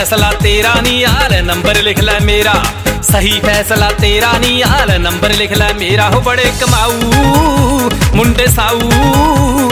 फैसला तेरा नी यार नंबर लिख लै मेरा, सही फैसला तेरा नी यार नंबर लिख लै मेरा। हो बड़े कमाऊ मुंडे साऊ